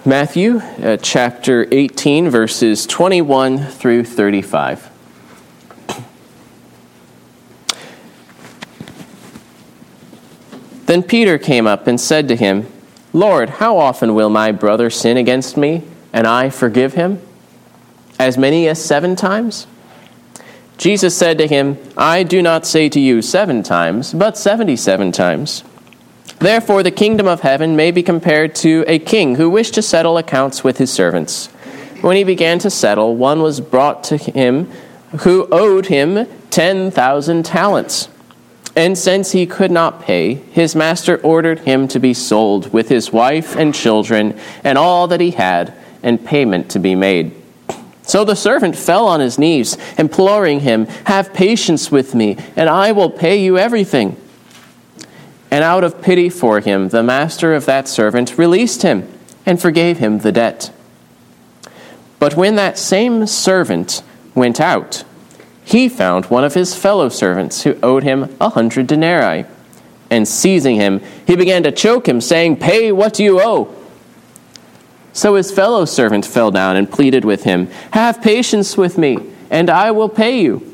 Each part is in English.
Matthew chapter 18, verses 21 through 35. Then Peter came up and said to him, "Lord, how often will my brother sin against me, and I forgive him? As many as 7 times?" Jesus said to him, "I do not say to you 7 times, but 77 times. Therefore the kingdom of heaven may be compared to a king who wished to settle accounts with his servants. When he began to settle, one was brought to him who owed him 10,000 talents. And since he could not pay, his master ordered him to be sold with his wife and children and all that he had, and payment to be made. So the servant fell on his knees, imploring him, 'Have patience with me, and I will pay you everything.' And out of pity for him, the master of that servant released him and forgave him the debt. But when that same servant went out, he found one of his fellow servants who owed him 100 denarii. And seizing him, he began to choke him, saying, 'Pay what you owe.' So his fellow servant fell down and pleaded with him, 'Have patience with me, and I will pay you.'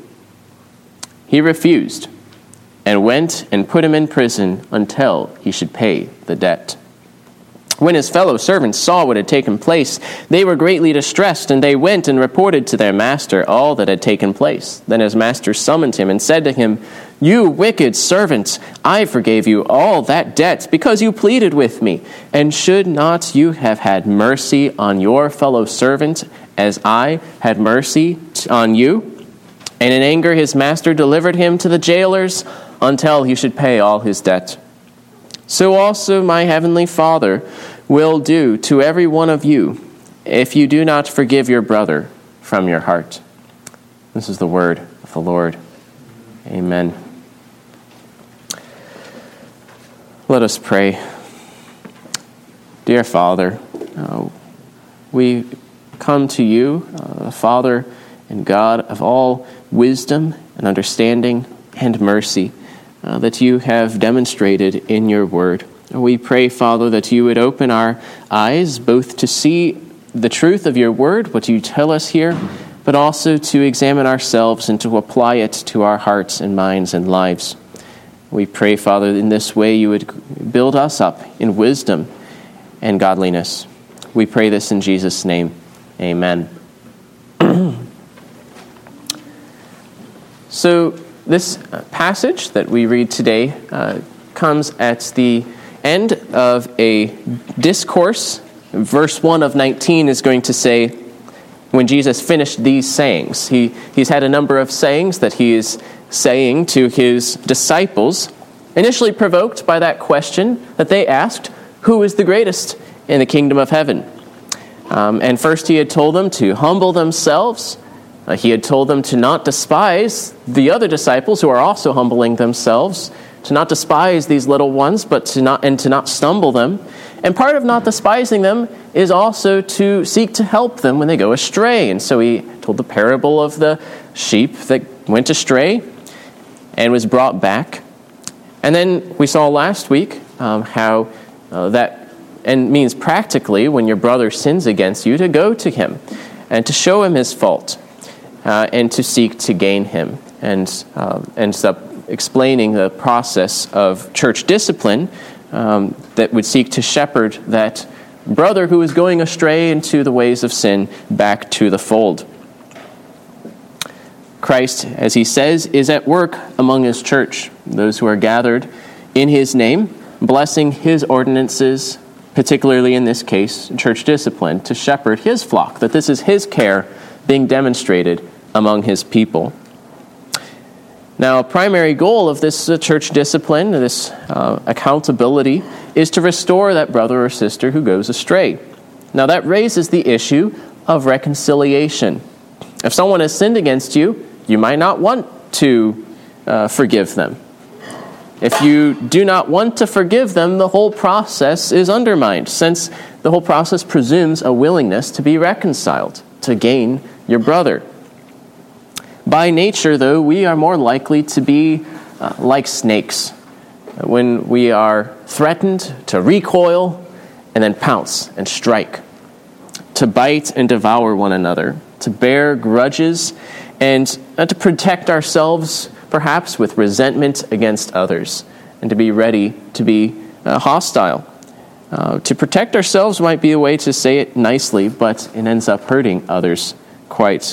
He refused, and went and put him in prison until he should pay the debt. When his fellow servants saw what had taken place, they were greatly distressed, and they went and reported to their master all that had taken place. Then his master summoned him and said to him, 'You wicked servant, I forgave you all that debt because you pleaded with me. And should not you have had mercy on your fellow servant as I had mercy on you?' And in anger his master delivered him to the jailers until he should pay all his debt. So also my heavenly Father will do to every one of you if you do not forgive your brother from your heart." This is the word of the Lord. Amen. Let us pray. Dear Father, we come to you, the Father and God of all wisdom and understanding and mercy, that you have demonstrated in your word. We pray, Father, that you would open our eyes both to see the truth of your word, what you tell us here, but also to examine ourselves and to apply it to our hearts and minds and lives. We pray, Father, in this way you would build us up in wisdom and godliness. We pray this in Jesus' name. Amen. So, this passage that we read today comes at the end of a discourse. Verse 1 of 19 is going to say, when Jesus finished these sayings, he's had a number of sayings that he is saying to his disciples, initially provoked by that question that they asked, who is the greatest in the kingdom of heaven? And first he had told them to humble themselves. He had told them to not despise the other disciples who are also humbling themselves, to not despise these little ones, but to not stumble them. And part of not despising them is also to seek to help them when they go astray. And so he told the parable of the sheep that went astray and was brought back. And then we saw last week how that means practically when your brother sins against you to go to him and to show him his fault. And to seek to gain him, and ends up explaining the process of church discipline that would seek to shepherd that brother who is going astray into the ways of sin back to the fold. Christ, as he says, is at work among his church, those who are gathered in his name, blessing his ordinances, particularly in this case, church discipline, to shepherd his flock, that this is his care being demonstrated among his people. Now, a primary goal of this church discipline, this accountability, is to restore that brother or sister who goes astray. Now, that raises the issue of reconciliation. If someone has sinned against you, you might not want to forgive them. If you do not want to forgive them, the whole process is undermined, since the whole process presumes a willingness to be reconciled, to gain your brother. By nature, though, we are more likely to be like snakes. When we are threatened, to recoil and then pounce and strike. to bite and devour one another, to bear grudges, and to protect ourselves, perhaps, with resentment against others, and to be ready to be hostile. To protect ourselves might be a way to say it nicely, but it ends up hurting others quite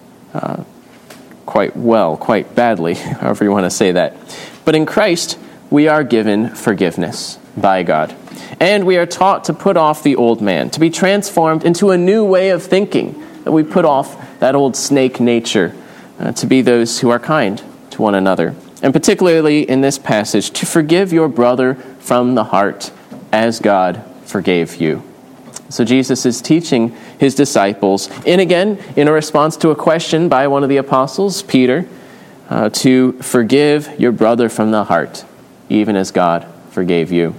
badly, however you want to say that. But in Christ, we are given forgiveness by God. And we are taught to put off the old man, to be transformed into a new way of thinking, that we put off that old snake nature, to be those who are kind to one another. And particularly in this passage, to forgive your brother from the heart as God forgave you. So Jesus is teaching his disciples, and again, in a response to a question by one of the apostles, Peter, to forgive your brother from the heart, even as God forgave you.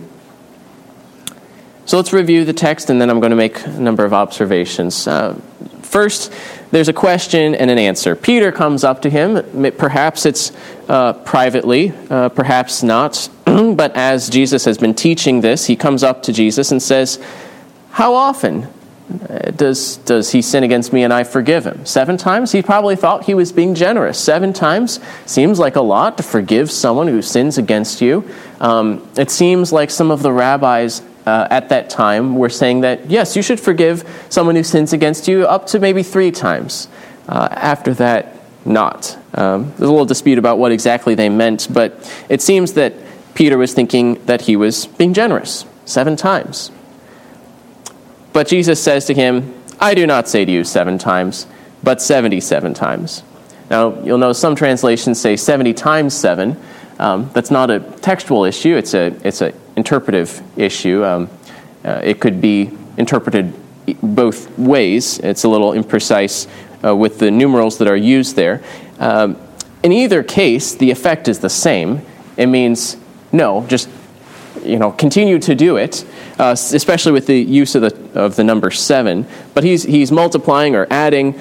So let's review the text, and then I'm going to make a number of observations. First, there's a question and an answer. Peter comes up to him. Perhaps it's privately, perhaps not. But as Jesus has been teaching this, he comes up to Jesus and says, how often does he sin against me and I forgive him? 7 times? He probably thought he was being generous. 7 times seems like a lot to forgive someone who sins against you. It seems like some of the rabbis at that time were saying that, yes, you should forgive someone who sins against you up to maybe 3 times. After that, not. There's a little dispute about what exactly they meant, but it seems that Peter was thinking that he was being generous. 7 times. But Jesus says to him, I do not say to you 7 times, but 77 times. Now, you'll know some translations say 70 times 7. That's not a textual issue. It's an interpretive issue. It could be interpreted both ways. It's a little imprecise with the numerals that are used there. In either case, the effect is the same. It means, no, just continue to do it, especially with the use of the number 7. But he's multiplying or adding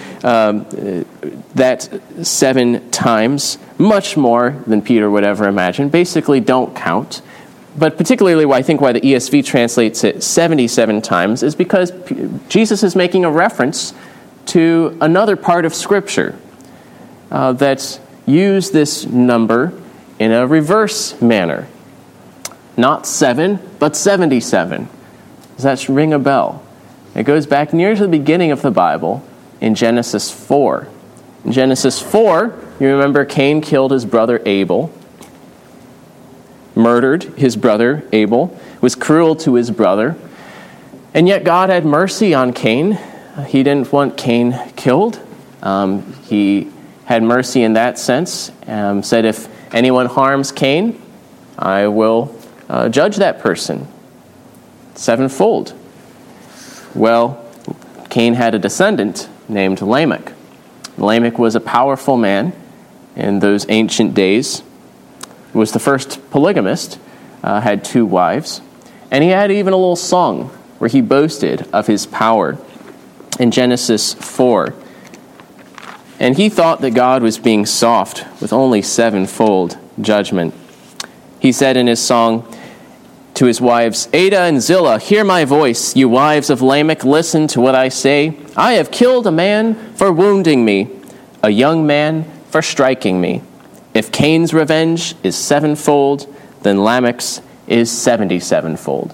that 7 times, much more than Peter would ever imagine. Basically, don't count. But particularly why the ESV translates it 77 times is because Jesus is making a reference to another part of Scripture that used this number in a reverse manner. Not 7, but 77. Does that ring a bell? It goes back near to the beginning of the Bible in Genesis 4. In Genesis 4, you remember Cain killed his brother Abel, murdered his brother Abel, was cruel to his brother, and yet God had mercy on Cain. He didn't want Cain killed. He had mercy in that sense, said if anyone harms Cain, I will judge that person 7-fold. Well, Cain had a descendant named Lamech. Lamech was a powerful man in those ancient days. He was the first polygamist, had 2 wives, and he had even a little song where he boasted of his power in Genesis 4. And he thought that God was being soft with only 7-fold judgment. He said in his song to his wives, Ada and Zillah, hear my voice. You wives of Lamech, listen to what I say. I have killed a man for wounding me, a young man for striking me. If Cain's revenge is 7-fold, then Lamech's is 77-fold.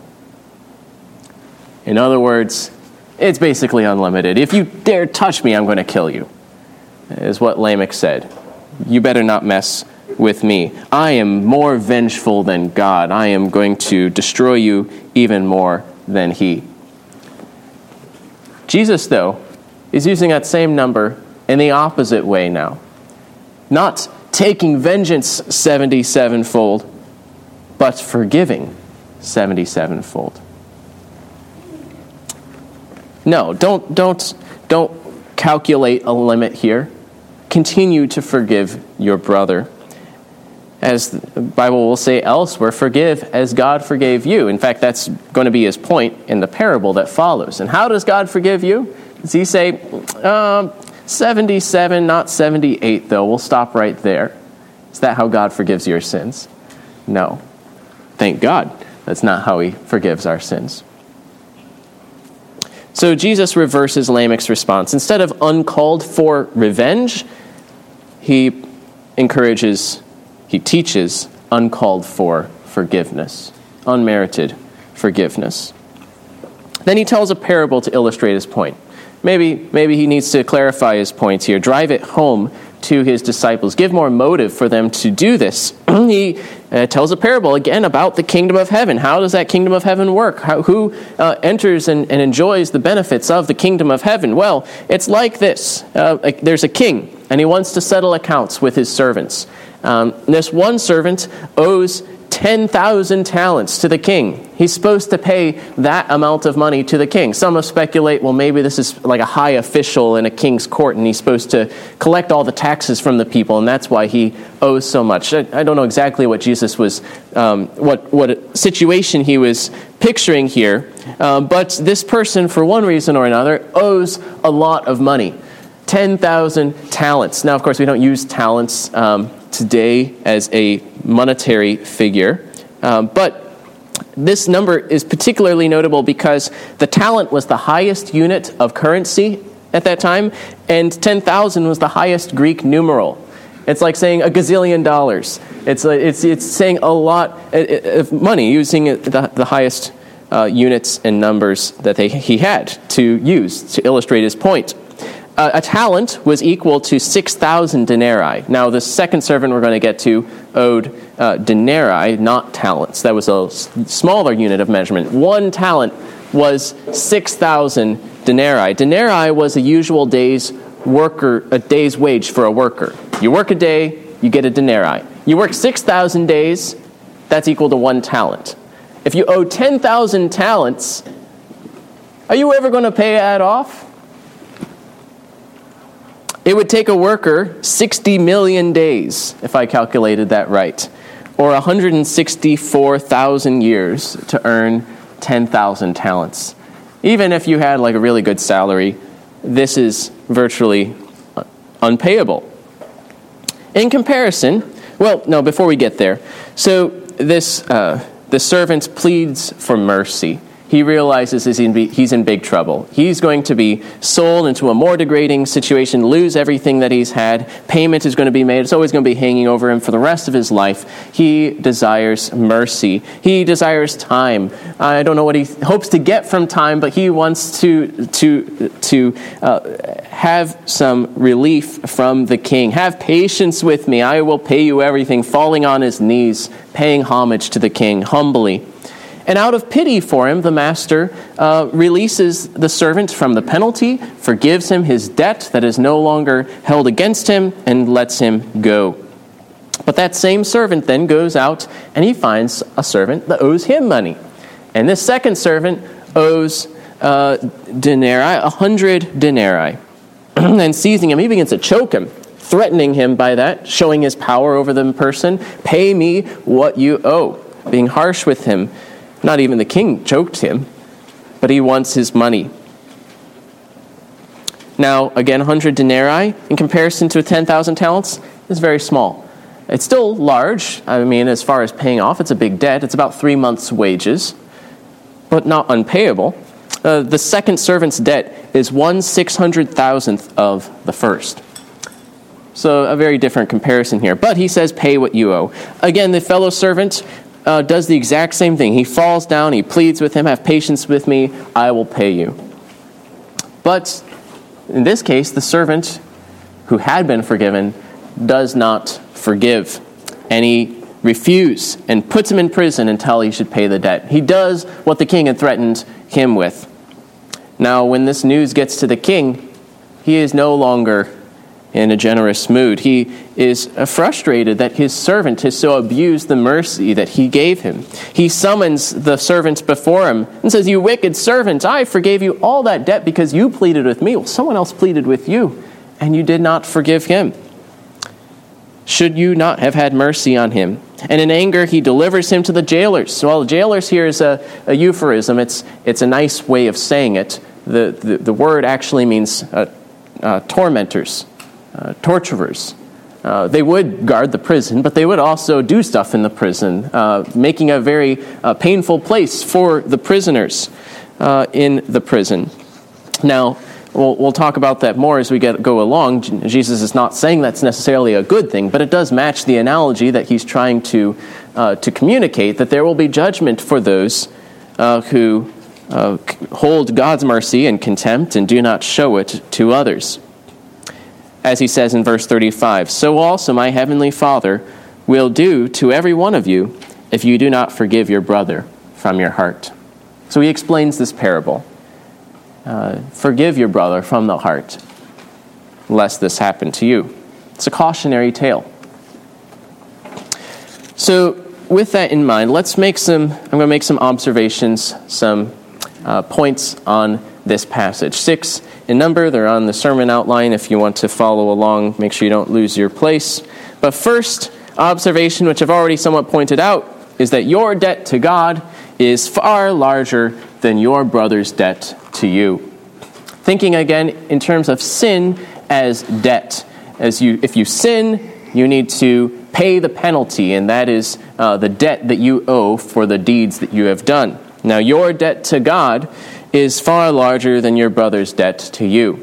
In other words, it's basically unlimited. If you dare touch me, I'm going to kill you, is what Lamech said. You better not mess with me. I am more vengeful than God. I am going to destroy you even more than he. Jesus, though, is using that same number in the opposite way now. Not taking vengeance 77-fold, but forgiving 77-fold. No, don't calculate a limit here. Continue to forgive your brother. As the Bible will say elsewhere, forgive as God forgave you. In fact, that's going to be his point in the parable that follows. And how does God forgive you? Does he say, 77, not 78, though. We'll stop right there. Is that how God forgives your sins? No. Thank God. That's not how he forgives our sins. So Jesus reverses Lamech's response. Instead of uncalled for revenge, he teaches uncalled for forgiveness, unmerited forgiveness. Then he tells a parable to illustrate his point. Maybe he needs to clarify his point here, drive it home to his disciples, give more motive for them to do this. He tells a parable again about the kingdom of heaven. How does that kingdom of heaven work? Who enters and enjoys the benefits of the kingdom of heaven? Well, it's like this. There's a king, and he wants to settle accounts with his servants. This one servant owes 10,000 talents to the king. He's supposed to pay that amount of money to the king. Some will speculate, well, maybe this is like a high official in a king's court, and he's supposed to collect all the taxes from the people, and that's why he owes so much. I don't know exactly what Jesus was, what situation he was picturing here, but this person, for one reason or another, owes a lot of money. 10,000 talents. Now, of course, we don't use talents today as a monetary figure, but this number is particularly notable because the talent was the highest unit of currency at that time, and 10,000 was the highest Greek numeral. It's like saying a gazillion dollars. It's saying a lot of money, using the highest units and numbers that he had to use to illustrate his point. A talent was equal to 6,000 denarii. Now, the second servant we're going to get to owed denarii, not talents. That was a smaller unit of measurement. 1 talent was 6,000 denarii. Denarii was a usual day's wage for a worker. You work a day, you get a denarii. You work 6,000 days, that's equal to 1 talent. If you owe 10,000 talents, are you ever going to pay that off? It would take a worker 60 million days, if I calculated that right, or 164,000 years to earn 10,000 talents. Even if you had like a really good salary, this is virtually unpayable. In comparison, before we get there, so the servant pleads for mercy. He realizes he's in big trouble. He's going to be sold into a more degrading situation, lose everything that he's had. Payment is going to be made. It's always going to be hanging over him for the rest of his life. He desires mercy. He desires time. I don't know what he hopes to get from time, but he wants to have some relief from the king. Have patience with me. I will pay you everything. Falling on his knees, paying homage to the king humbly. And out of pity for him, the master releases the servant from the penalty, forgives him his debt that is no longer held against him, and lets him go. But that same servant then goes out and he finds a servant that owes him money. And this second servant owes 100 denarii. And seizing him, he begins to choke him, threatening him by that, showing his power over the person. Pay me what you owe. Being harsh with him. Not even the king choked him, but he wants his money. Now, again, 100 denarii, in comparison to 10,000 talents, is very small. It's still large. I mean, as far as paying off, it's a big debt. It's about 3 months' wages, but not unpayable. The second servant's debt is 1/600,000th of the first. So a very different comparison here. But he says, pay what you owe. Again, the fellow servant does the exact same thing. He falls down, he pleads with him, have patience with me, I will pay you. But in this case, the servant who had been forgiven does not forgive. And he refuses and puts him in prison until he should pay the debt. He does what the king had threatened him with. Now, when this news gets to the king, he is no longer in a generous mood. He is frustrated that his servant has so abused the mercy that he gave him. He summons the servant before him and says, "You wicked servant, I forgave you all that debt because you pleaded with me." Well, someone else pleaded with you, and you did not forgive him. Should you not have had mercy on him? And in anger, he delivers him to the jailers. So while the jailers here is a euphemism, it's a nice way of saying it. The word actually means tormentors. Torturers. They would guard the prison, but they would also do stuff in the prison, making a very painful place for the prisoners in the prison. Now, we'll talk about that more as we go along. Jesus is not saying that's necessarily a good thing, but it does match the analogy that he's trying to communicate, that there will be judgment for those who hold God's mercy in contempt and do not show it to others. As he says in verse 35, "So also my heavenly Father will do to every one of you if you do not forgive your brother from your heart." So he explains this parable. Forgive your brother from the heart, lest this happen to you. It's a cautionary tale. So with that in mind, I'm going to make some observations, some points on this passage. 6 in number. They're on the sermon outline if you want to follow along. Make sure you don't lose your place. But first observation, which I've already somewhat pointed out, is that your debt to God is far larger than your brother's debt to you. Thinking again in terms of sin as debt. If you sin, you need to pay the penalty, and that is the debt that you owe for the deeds that you have done. Now, your debt to God is far larger than your brother's debt to you.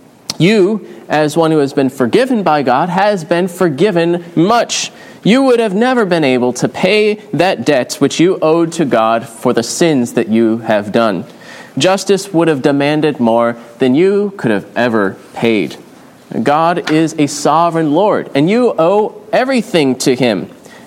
You, as one who has been forgiven by God, has been forgiven much. You would have never been able to pay that debt which you owed to God for the sins that you have done. Justice would have demanded more than you could have ever paid. God is a sovereign Lord, and you owe everything to him.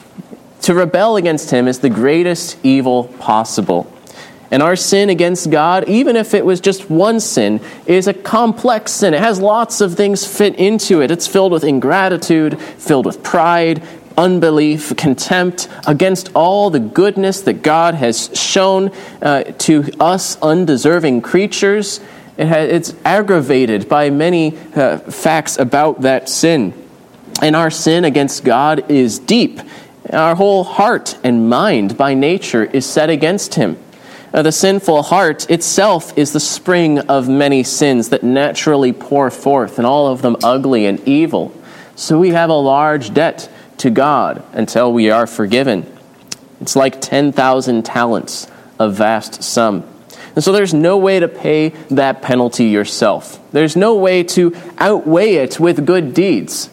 To rebel against him is the greatest evil possible. And our sin against God, even if it was just one sin, is a complex sin. It has lots of things fit into it. It's filled with ingratitude, filled with pride, unbelief, contempt against all the goodness that God has shown to us undeserving creatures. It's aggravated by many facts about that sin. And our sin against God is deep. Our whole heart and mind by nature is set against him. The sinful heart itself is the spring of many sins that naturally pour forth, and all of them ugly and evil. So we have a large debt to God until we are forgiven. It's like 10,000 talents, a vast sum. And so there's no way to pay that penalty yourself. There's no way to outweigh it with good deeds,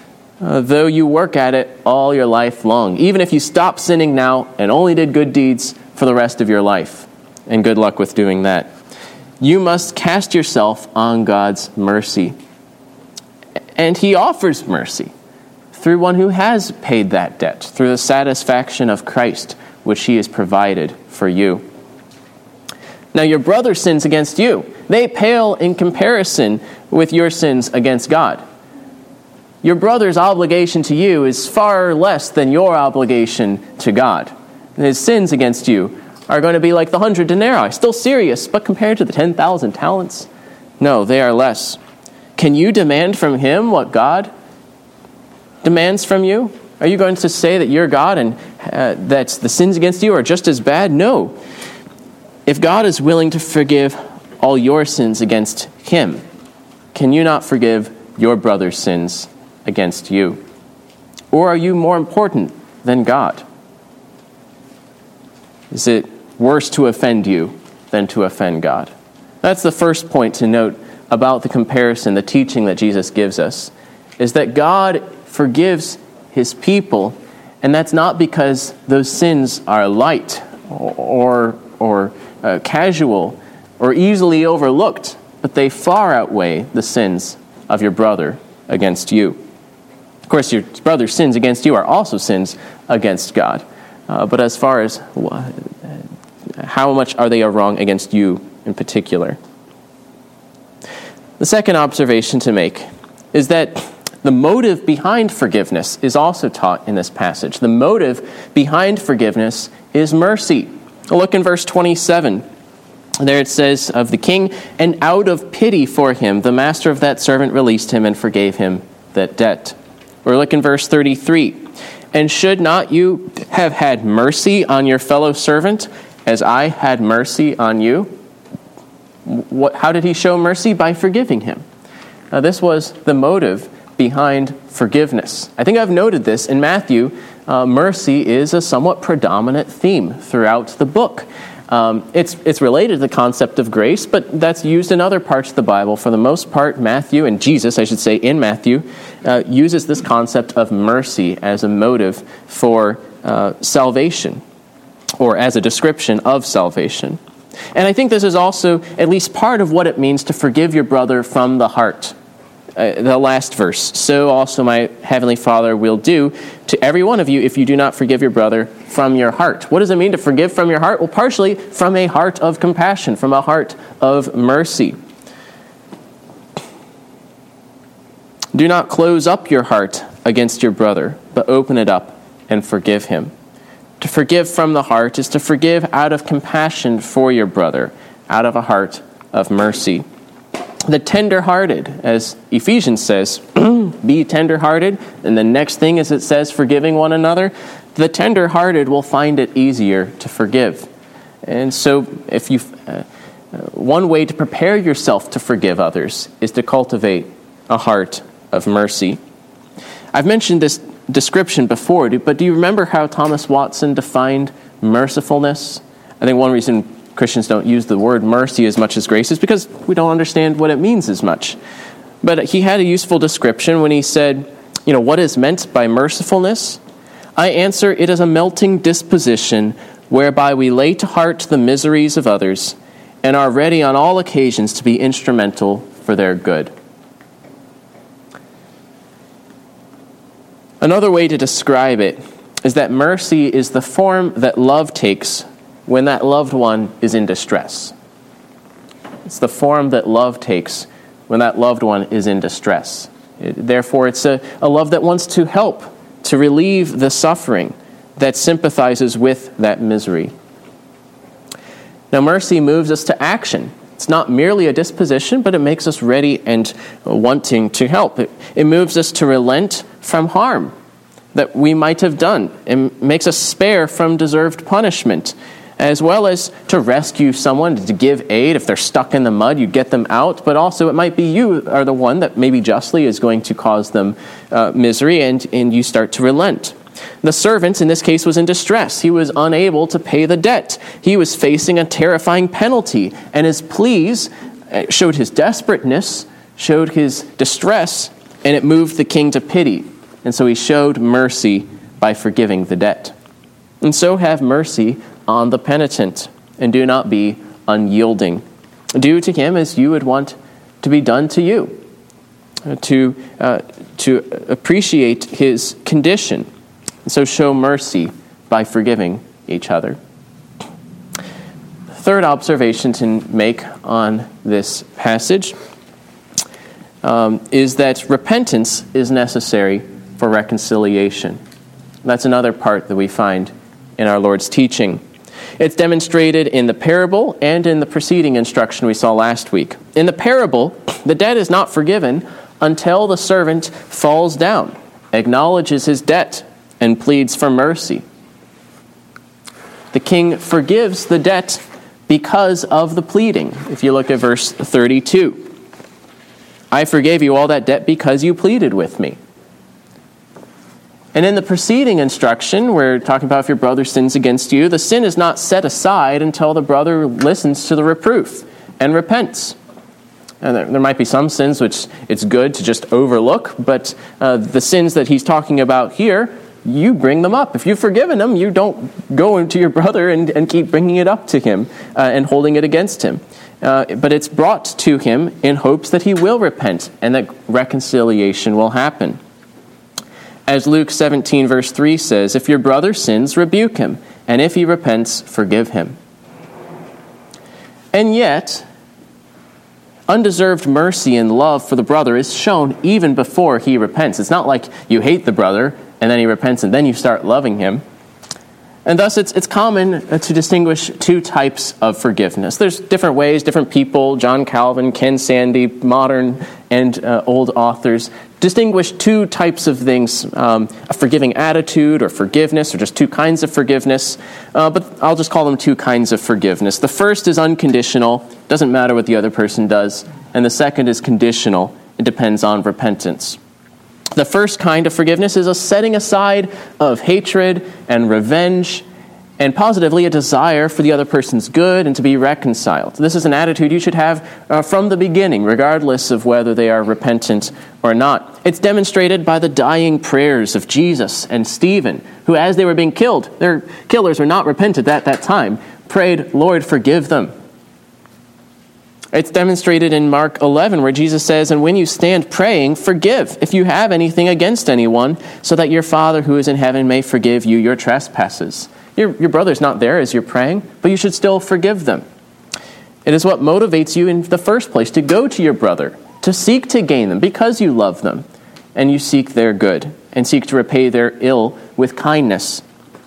though you work at it all your life long. Even if you stop sinning now and only did good deeds for the rest of your life. And good luck with doing that. You must cast yourself on God's mercy. And he offers mercy through one who has paid that debt, through the satisfaction of Christ, which he has provided for you. Now, your brother sins against you. They pale in comparison with your sins against God. Your brother's obligation to you is far less than your obligation to God. His sins against you are going to be like the 100 denarii, still serious, but compared to the 10,000 talents, no, they are less. Can you demand from him what God demands from you? Are you going to say that you're God and that the sins against you are just as bad? No. If God is willing to forgive all your sins against him, can you not forgive your brother's sins against you? Or are you more important than God? Is it worse to offend you than to offend God? That's the first point to note about the comparison, the teaching that Jesus gives us, is that God forgives his people, and that's not because those sins are light or casual or easily overlooked, but they far outweigh the sins of your brother against you. Of course, your brother's sins against you are also sins against God. But as far as how much are they wrong against you in particular? The second observation to make is that the motive behind forgiveness is also taught in this passage. The motive behind forgiveness is mercy. Look in verse 27. There it says of the king, "And out of pity for him, the master of that servant released him and forgave him that debt." Or look in verse 33. "And should not you have had mercy on your fellow servant, as I had mercy on you?" How did he show mercy? By forgiving him. This was the motive behind forgiveness. I think I've noted this in Matthew. Mercy is a somewhat predominant theme throughout the book. It's related to the concept of grace, but that's used in other parts of the Bible. For the most part, Matthew, and Jesus, I should say, in Matthew, uses this concept of mercy as a motive for salvation, or as a description of salvation. And I think this is also at least part of what it means to forgive your brother from the heart. The last verse, so also my heavenly Father will do to every one of you if you do not forgive your brother from your heart. What does it mean to forgive from your heart? Well, partially from a heart of compassion, from a heart of mercy. Do not close up your heart against your brother, but open it up and forgive him. To forgive from the heart is to forgive out of compassion for your brother, out of a heart of mercy. The tender-hearted, as Ephesians says, be tender-hearted. And the next thing is it says forgiving one another. The tender-hearted will find it easier to forgive. And so if you, one way to prepare yourself to forgive others is to cultivate a heart of mercy. I've mentioned this description before, but do you remember how Thomas Watson defined mercifulness? I think one reason Christians don't use the word mercy as much as grace is because we don't understand what it means as much. But he had a useful description when he said, what is meant by mercifulness? I answer, it is a melting disposition whereby we lay to heart the miseries of others and are ready on all occasions to be instrumental for their good. Another way to describe it is that mercy is the form that love takes when that loved one is in distress. It's the form that love takes when that loved one is in distress. Therefore, it's a love that wants to help, to relieve the suffering, that sympathizes with that misery. Now, mercy moves us to action. It's not merely a disposition, but it makes us ready and wanting to help. It moves us to relent from harm that we might have done. It makes us spare from deserved punishment, as well as to rescue someone, to give aid. If they're stuck in the mud, you get them out. But also it might be you are the one that maybe justly is going to cause them misery, and you start to relent. The servant, in this case, was in distress. He was unable to pay the debt. He was facing a terrifying penalty, and his pleas showed his desperateness, showed his distress, and it moved the king to pity. And so he showed mercy by forgiving the debt. And so have mercy on the penitent, and do not be unyielding. Do to him as you would want to be done to you, to appreciate his condition. And so show mercy by forgiving each other. Third observation to make on this passage is that repentance is necessary for reconciliation. That's another part that we find in our Lord's teaching. It's demonstrated in the parable and in the preceding instruction we saw last week. In the parable, the debt is not forgiven until the servant falls down, acknowledges his debt, and pleads for mercy. The king forgives the debt because of the pleading. If you look at verse 32, I forgave you all that debt because you pleaded with me. And in the preceding instruction, we're talking about if your brother sins against you, the sin is not set aside until the brother listens to the reproof and repents. And there might be some sins which it's good to just overlook, but the sins that he's talking about here, you bring them up. If you've forgiven them, you don't go into your brother and keep bringing it up to him and holding it against him. But it's brought to him in hopes that he will repent and that reconciliation will happen. As Luke 17 verse 3 says, if your brother sins, rebuke him, and if he repents, forgive him. And yet, undeserved mercy and love for the brother is shown even before he repents. It's not like you hate the brother and then he repents and then you start loving him. And thus it's common to distinguish two types of forgiveness. There's different ways, different people, John Calvin, Ken Sande, modern and old authors, distinguish two types of things, a forgiving attitude or forgiveness, or just two kinds of forgiveness. But I'll just call them two kinds of forgiveness. The first is unconditional, doesn't matter what the other person does. And the second is conditional, it depends on repentance. The first kind of forgiveness is a setting aside of hatred and revenge and positively a desire for the other person's good and to be reconciled. This is an attitude you should have from the beginning, regardless of whether they are repentant or not. It's demonstrated by the dying prayers of Jesus and Stephen, who, as they were being killed, their killers were not repentant at that time, prayed, "Lord, forgive them." It's demonstrated in Mark 11, where Jesus says, "And when you stand praying, forgive if you have anything against anyone, so that your Father who is in heaven may forgive you your trespasses." Your brother's not there as you're praying, but you should still forgive them. It is what motivates you in the first place to go to your brother, to seek to gain them because you love them, and you seek their good, and seek to repay their ill with kindness.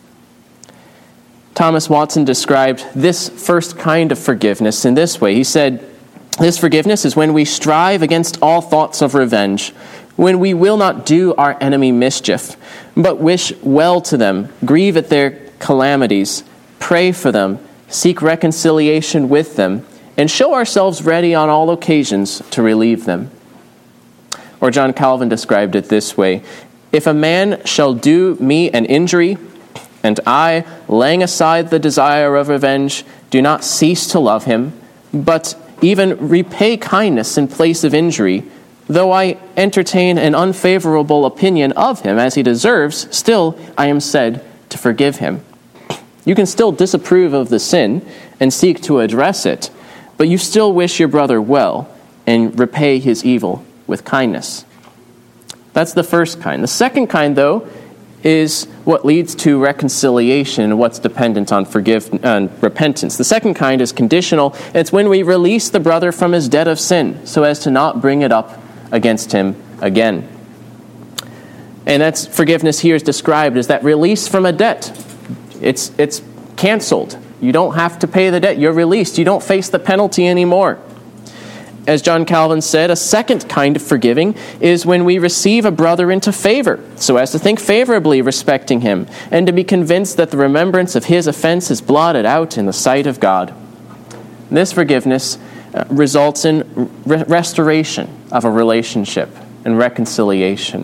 Thomas Watson described this first kind of forgiveness in this way. He said, "This forgiveness is when we strive against all thoughts of revenge, when we will not do our enemy mischief, but wish well to them, grieve at their calamities, pray for them, seek reconciliation with them, and show ourselves ready on all occasions to relieve them." Or John Calvin described it this way, "If a man shall do me an injury, and I, laying aside the desire of revenge, do not cease to love him, but even repay kindness in place of injury, though I entertain an unfavorable opinion of him as he deserves, still I am said to forgive him." You can still disapprove of the sin and seek to address it, but you still wish your brother well and repay his evil with kindness. That's the first kind. The second kind, though, is what leads to reconciliation and what's dependent on repentance. The second kind is conditional. It's when we release the brother from his debt of sin so as to not bring it up against him again. And that's forgiveness here is described as that release from a debt. It's canceled. You don't have to pay the debt. You're released. You don't face the penalty anymore. As John Calvin said, a second kind of forgiving is when we receive a brother into favor, so as to think favorably respecting him, and to be convinced that the remembrance of his offense is blotted out in the sight of God. This forgiveness results in restoration of a relationship and reconciliation.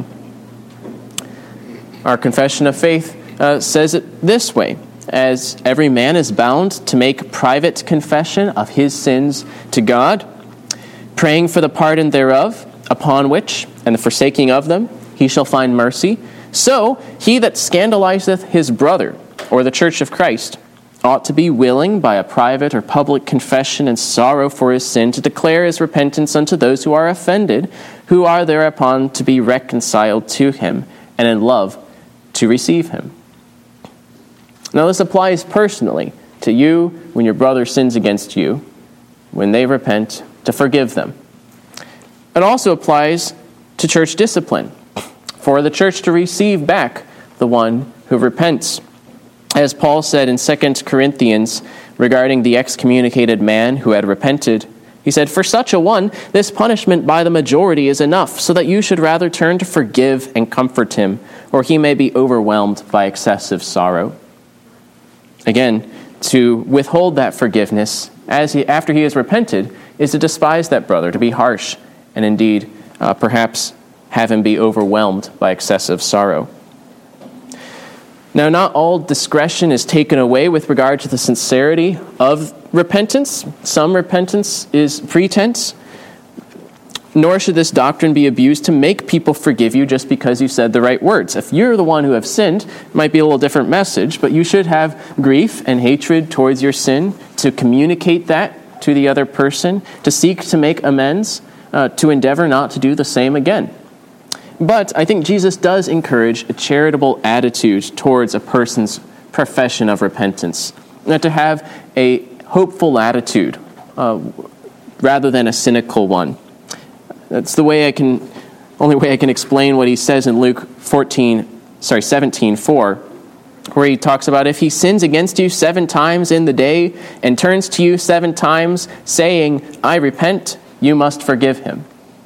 Our confession of faith says it this way: "As every man is bound to make private confession of his sins to God, praying for the pardon thereof, upon which, and the forsaking of them, he shall find mercy, so he that scandalizeth his brother, or the church of Christ, ought to be willing by a private or public confession and sorrow for his sin to declare his repentance unto those who are offended, who are thereupon to be reconciled to him, and in love to receive him." Now this applies personally to you when your brother sins against you, when they repent, to forgive them. It also applies to church discipline, for the church to receive back the one who repents. As Paul said in 2 Corinthians regarding the excommunicated man who had repented, he said, "For such a one, this punishment by the majority is enough, so that you should rather turn to forgive and comfort him, or he may be overwhelmed by excessive sorrow." Again, to withhold that forgiveness after he has repented is to despise that brother, to be harsh, and indeed perhaps have him be overwhelmed by excessive sorrow. Now, not all discretion is taken away with regard to the sincerity of repentance. Some repentance is pretense. Nor should this doctrine be abused to make people forgive you just because you said the right words. If you're the one who have sinned, it might be a little different message, but you should have grief and hatred towards your sin, to communicate that to the other person, to seek to make amends, to endeavor not to do the same again. But I think Jesus does encourage a charitable attitude towards a person's profession of repentance, to have a hopeful attitude rather than a cynical one. That's the only way I can explain what he says in Luke 17:4, where he talks about, "If he sins against you 7 times in the day and turns to you 7 times, saying, 'I repent,' you must forgive him."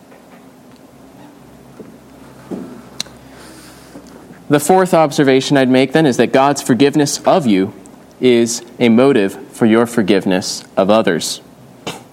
The fourth observation I'd make then is that God's forgiveness of you is a motive for your forgiveness of others.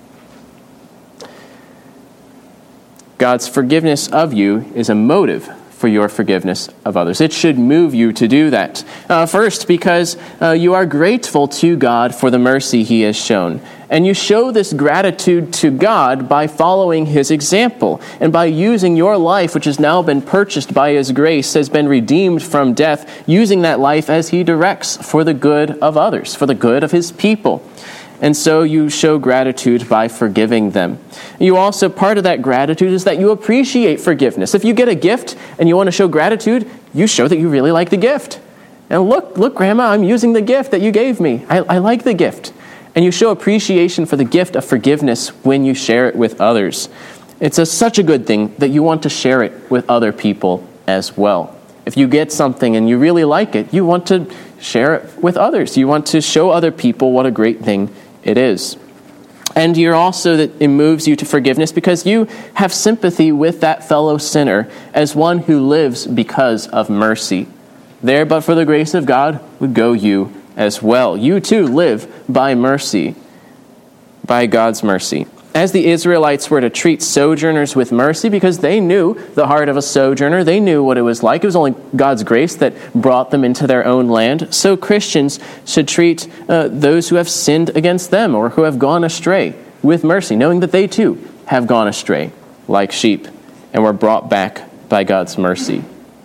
God's forgiveness of you is a motive for your forgiveness of others. It should move you to do that. First, because you are grateful to God for the mercy he has shown. And you show this gratitude to God by following his example and by using your life, which has now been purchased by his grace, has been redeemed from death, using that life as he directs for the good of others, for the good of his people. And so you show gratitude by forgiving them. You also, part of that gratitude is that you appreciate forgiveness. If you get a gift and you want to show gratitude, you show that you really like the gift. And look, Grandma, I'm using the gift that you gave me. I like the gift. And you show appreciation for the gift of forgiveness when you share it with others. It's such a good thing that you want to share it with other people as well. If you get something and you really like it, you want to share it with others. You want to show other people what a great thing it is. And you're also, that it moves you to forgiveness because you have sympathy with that fellow sinner as one who lives because of mercy. There, but for the grace of God, would go you as well. You too live by mercy, by God's mercy. As the Israelites were to treat sojourners with mercy because they knew the heart of a sojourner, they knew what it was like. It was only God's grace that brought them into their own land. So Christians should treat those who have sinned against them or who have gone astray with mercy, knowing that they too have gone astray like sheep and were brought back by God's mercy.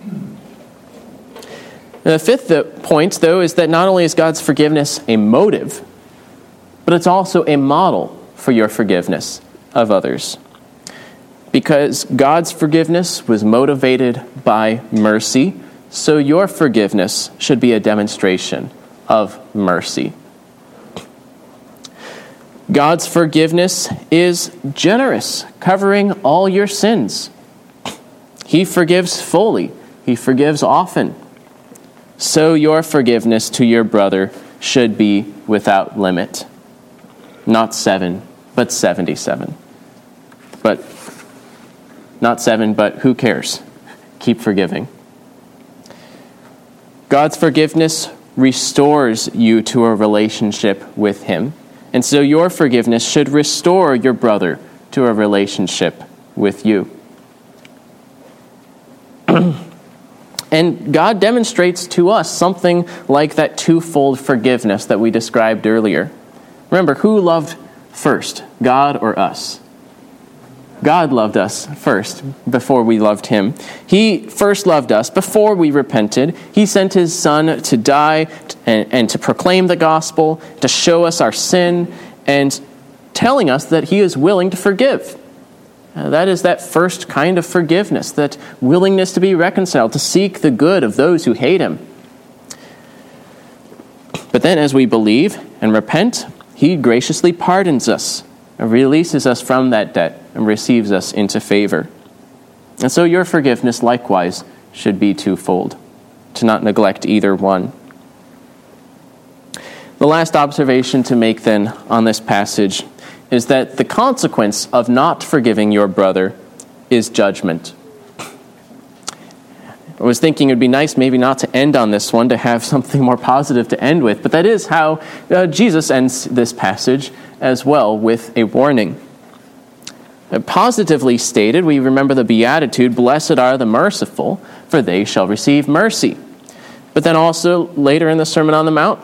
The fifth point, though, is that not only is God's forgiveness a motive, but it's also a model for your forgiveness of others. Because God's forgiveness was motivated by mercy, so your forgiveness should be a demonstration of mercy. God's forgiveness is generous, covering all your sins. He forgives fully. He forgives often. So your forgiveness to your brother should be without limit. Not 7, but 77. But not 7, but who cares? Keep forgiving. God's forgiveness restores you to a relationship with him. And so your forgiveness should restore your brother to a relationship with you. And God demonstrates to us something like that twofold forgiveness that we described earlier. Remember, who loved first, God or us? God loved us first before we loved him. He first loved us before we repented. He sent his Son to die and to proclaim the gospel, to show us our sin, and telling us that he is willing to forgive. That is that first kind of forgiveness, that willingness to be reconciled, to seek the good of those who hate him. But then as we believe and repent, he graciously pardons us, and releases us from that debt, and receives us into favor. And so your forgiveness likewise should be twofold, to not neglect either one. The last observation to make then on this passage is that the consequence of not forgiving your brother is judgment. I was thinking it would be nice maybe not to end on this one, to have something more positive to end with, but that is how Jesus ends this passage as well, with a warning. Positively stated, we remember the Beatitude, "Blessed are the merciful, for they shall receive mercy." But then also later in the Sermon on the Mount,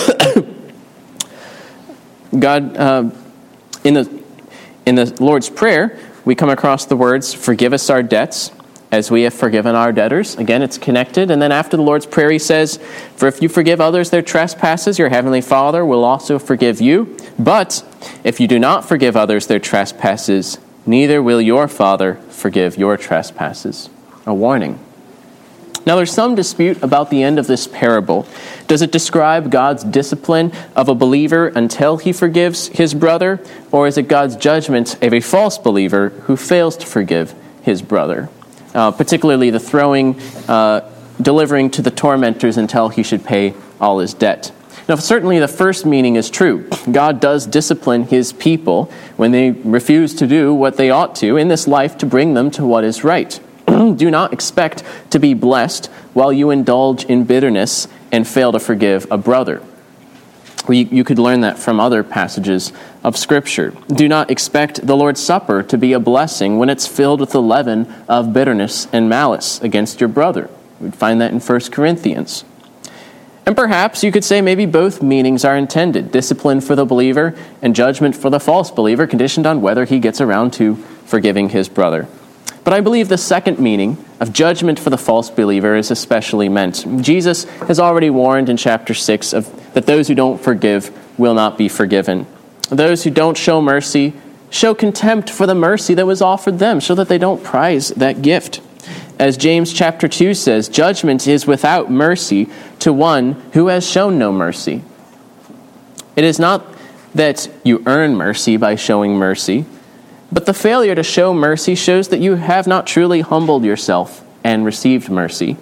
God, in the Lord's Prayer, we come across the words, "Forgive us our debts, as we have forgiven our debtors." Again, it's connected. And then after the Lord's Prayer, he says, "For if you forgive others their trespasses, your heavenly Father will also forgive you. But if you do not forgive others their trespasses, neither will your Father forgive your trespasses." A warning. Now, there's some dispute about the end of this parable. Does it describe God's discipline of a believer until he forgives his brother? Or is it God's judgment of a false believer who fails to forgive his brother? Particularly the delivering to the tormentors until he should pay all his debt. Now, certainly the first meaning is true. God does discipline his people when they refuse to do what they ought to in this life to bring them to what is right. Do not expect to be blessed while you indulge in bitterness and fail to forgive a brother. You could learn that from other passages of Scripture. Do not expect the Lord's Supper to be a blessing when it's filled with the leaven of bitterness and malice against your brother. We'd find that in 1 Corinthians. And perhaps you could say maybe both meanings are intended. Discipline for the believer and judgment for the false believer, conditioned on whether he gets around to forgiving his brother. But I believe the second meaning of judgment for the false believer is especially meant. Jesus has already warned in chapter 6 that those who don't forgive will not be forgiven. Those who don't show mercy show contempt for the mercy that was offered them, so that they don't prize that gift. As James chapter 2 says, judgment is without mercy to one who has shown no mercy. It is not that you earn mercy by showing mercy, but the failure to show mercy shows that you have not truly humbled yourself and received mercy.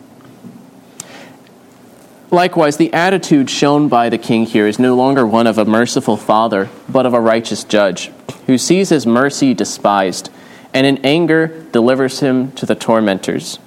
Likewise, the attitude shown by the king here is no longer one of a merciful father, but of a righteous judge, who sees his mercy despised, and in anger delivers him to the tormentors.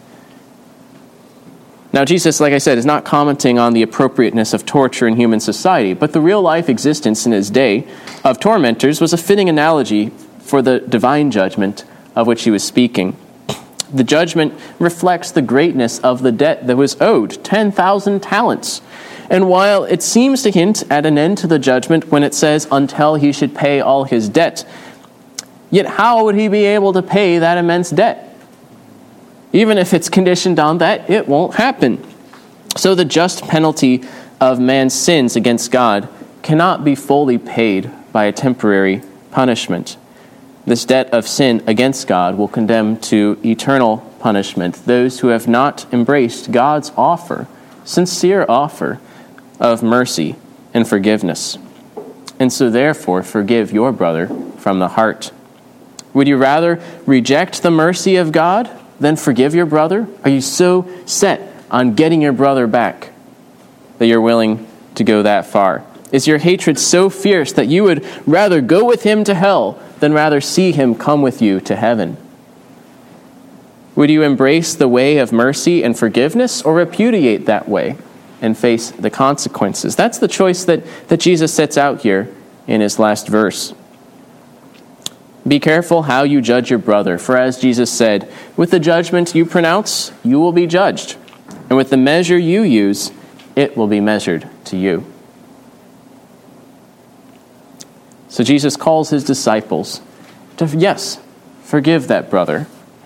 Now, Jesus, like I said, is not commenting on the appropriateness of torture in human society, but the real-life existence in his day of tormentors was a fitting analogy for the divine judgment of which he was speaking. The judgment reflects the greatness of the debt that was owed, 10,000 talents. And while it seems to hint at an end to the judgment when it says, until he should pay all his debt, yet how would he be able to pay that immense debt? Even if it's conditioned on that, it won't happen. So the just penalty of man's sins against God cannot be fully paid by a temporary punishment. This debt of sin against God will condemn to eternal punishment those who have not embraced God's offer, sincere offer of mercy and forgiveness. And so therefore, forgive your brother from the heart. Would you rather reject the mercy of God than forgive your brother? Are you so set on getting your brother back that you're willing to go that far? Is your hatred so fierce that you would rather go with him to hell than rather see him come with you to heaven? Would you embrace the way of mercy and forgiveness, or repudiate that way and face the consequences? That's the choice that Jesus sets out here in his last verse. Be careful how you judge your brother, for as Jesus said, with the judgment you pronounce, you will be judged, and with the measure you use, it will be measured to you. So Jesus calls his disciples to, yes, forgive that brother.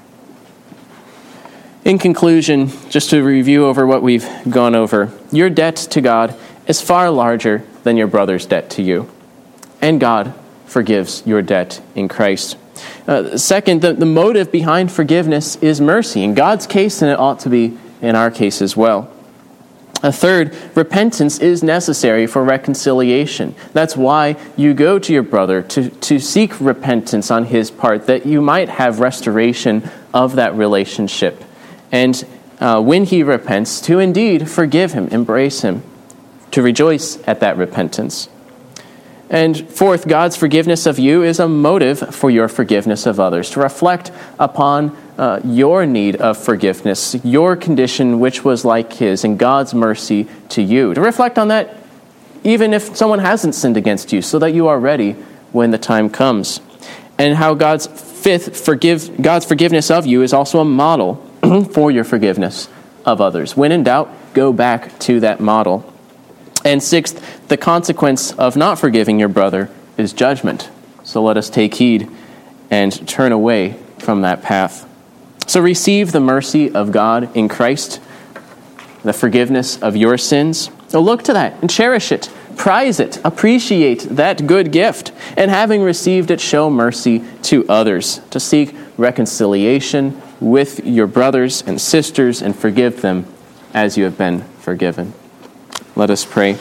In conclusion, just to review over what we've gone over, your debt to God is far larger than your brother's debt to you, and God forgives your debt in Christ. Second, the motive behind forgiveness is mercy. In God's case, and it ought to be in our case as well. Third, repentance is necessary for reconciliation. That's why you go to your brother to seek repentance on his part, that you might have restoration of that relationship. And when he repents, to indeed forgive him, embrace him, to rejoice at that repentance. And fourth, God's forgiveness of you is a motive for your forgiveness of others, to reflect upon your need of forgiveness, your condition which was like his, and God's mercy to you. To reflect on that even if someone hasn't sinned against you, so that you are ready when the time comes. And how God's forgiveness of you is also a model for your forgiveness of others. When in doubt, go back to that model. And sixth, the consequence of not forgiving your brother is judgment. So let us take heed and turn away from that path. So receive the mercy of God in Christ, the forgiveness of your sins. So look to that and cherish it, prize it, appreciate that good gift, and having received it, show mercy to others, to seek reconciliation with your brothers and sisters and forgive them as you have been forgiven. Let us pray.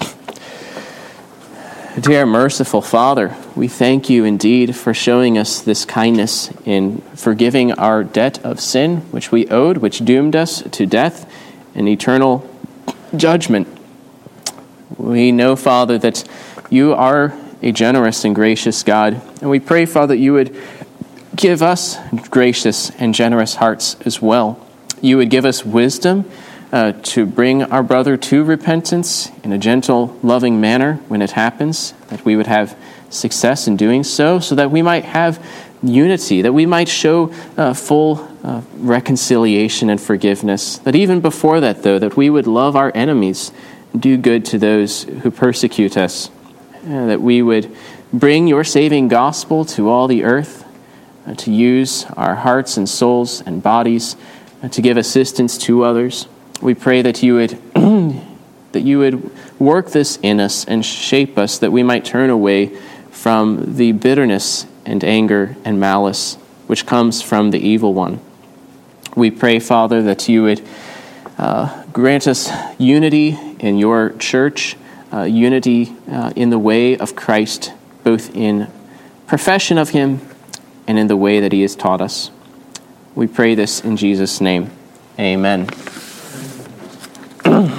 Dear merciful Father, we thank you indeed for showing us this kindness in forgiving our debt of sin, which we owed, which doomed us to death and eternal judgment. We know, Father, that you are a generous and gracious God, and we pray, Father, that you would give us gracious and generous hearts as well. You would give us wisdom to bring our brother to repentance in a gentle, loving manner when it happens, that we would have success in doing so that we might have unity, that we might show full reconciliation and forgiveness, that even before that, though, that we would love our enemies, do good to those who persecute us, that we would bring your saving gospel to all the earth, to use our hearts and souls and bodies to give assistance to others. We pray that you would that you would work this in us and shape us, that we might turn away from the bitterness and anger and malice which comes from the evil one. We pray, Father, that you would grant us unity in your church, unity in the way of Christ, both in profession of him and in the way that he has taught us. We pray this in Jesus' name. Amen.